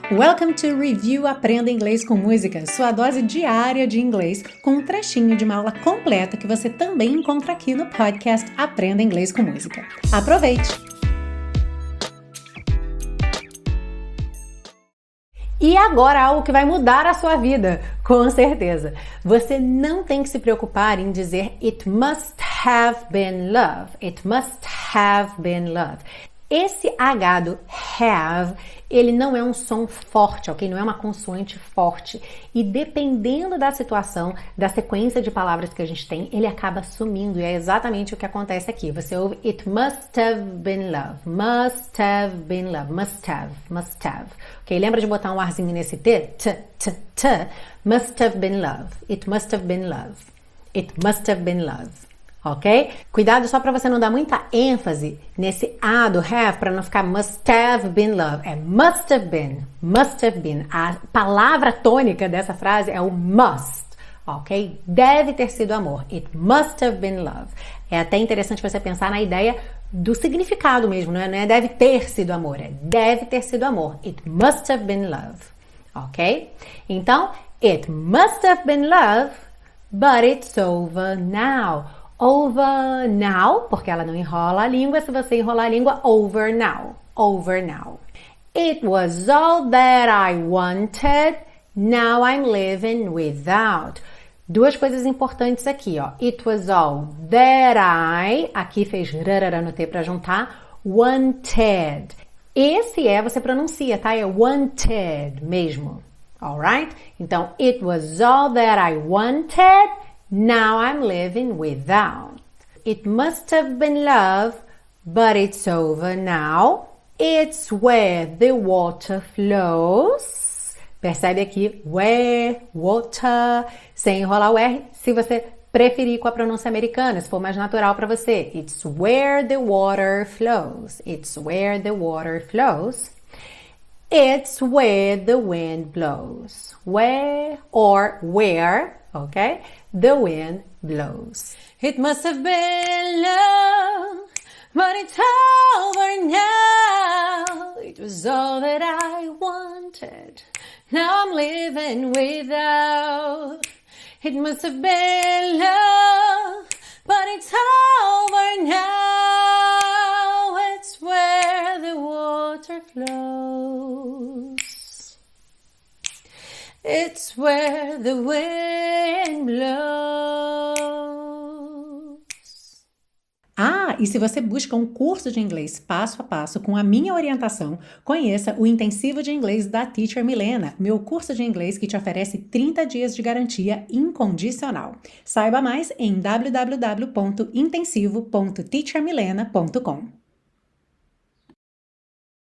Welcome to Review Aprenda Inglês com Música, sua dose diária de inglês, com um trechinho de uma aula completa que você também encontra aqui no podcast Aprenda Inglês com Música. Aproveite! E agora algo que vai mudar a sua vida, com certeza. Você não tem que se preocupar em dizer it must have been love. It must have been love. Esse H do have, ele não é um som forte, ok? Não é uma consoante forte. E dependendo da situação, da sequência de palavras que a gente tem, ele acaba sumindo. E é exatamente o que acontece aqui. Você ouve it must have been love. Must have been love. Must have. Must have. Ok? Lembra de botar um arzinho nesse T? T. Must have been love. It must have been love. It must have been love. Ok? Cuidado só para você não dar muita ênfase nesse A do have para não ficar must have been love. É must have been. Must have been. A palavra tônica dessa frase é o must. Ok? Deve ter sido amor. It must have been love. É até interessante você pensar na ideia do significado mesmo. Não é deve ter sido amor. É deve ter sido amor. It must have been love. Ok? Então, it must have been love, but it's over now. Over now, porque ela não enrola a língua. Se você enrolar a língua, over now. Over now. It was all that I wanted. Now I'm living without. Duas coisas importantes aqui, ó. It was all that I, aqui fez rarara no T para juntar, wanted. Esse você pronuncia, tá? É wanted mesmo. Alright? Então, it was all that I wanted. Now I'm living without. It must have been love, but it's over now. It's where the water flows. Percebe aqui, where, water, sem enrolar o R, se você preferir com a pronúncia americana, se for mais natural para você. It's where the water flows. It's where the water flows. It's where the wind blows. Where or where, okay? The wind blows. It must have been love, but it's over now. It was all that I wanted. Now I'm living without. It must have been love, but it's over now. It's where the water flows. It's where the wind blows. Ah, e se você busca um curso de inglês passo a passo com a minha orientação, conheça o Intensivo de Inglês da Teacher Milena, meu curso de inglês que te oferece 30 dias de garantia incondicional. Saiba mais em www.intensivo.teachermilena.com.